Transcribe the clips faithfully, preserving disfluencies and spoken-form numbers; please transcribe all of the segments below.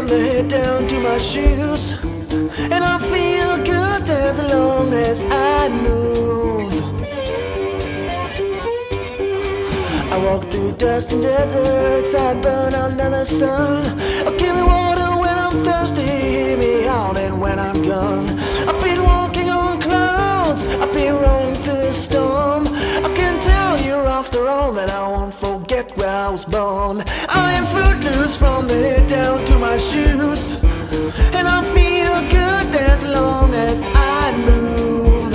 from the head down to my shoes, and I feel good as long as I move. I walk through dust and deserts, I burn under the sun. Oh, give me water when I'm thirsty, hear me howling when I'm gone. I've been walking on clouds, I've been rolling through the storm. I can tell you after all that I won't forget where I was born. I am footloose from the head down to my shoes, and I feel good as long as I move.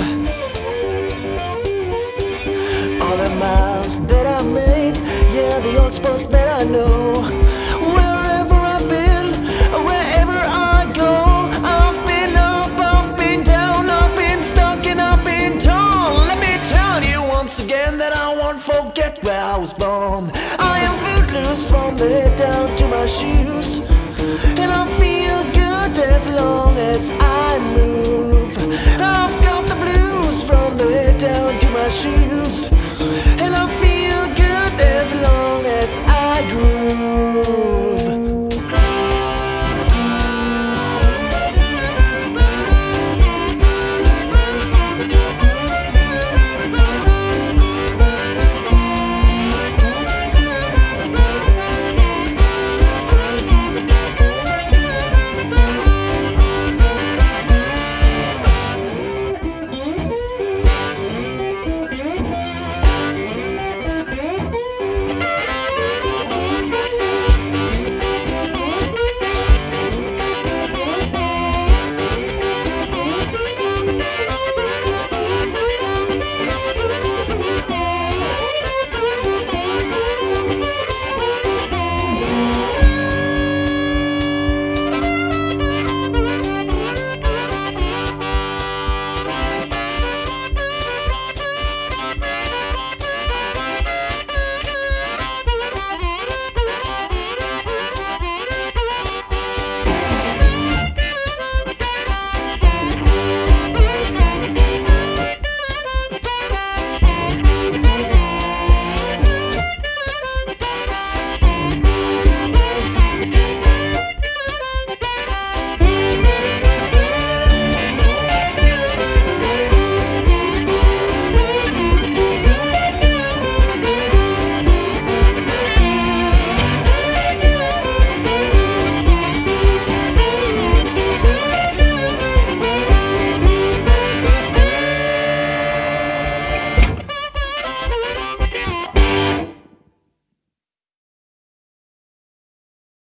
All the miles that I made, yeah, the old spots that I know. Wherever I've been, wherever I go, I've been up, I've been down, I've been stuck and I've been torn. Let me tell you once again that I won't forget where I was born. I am footloose from the head down to my shoes, and I feel good as long as I move. I've got the blues from the head down to my shoes,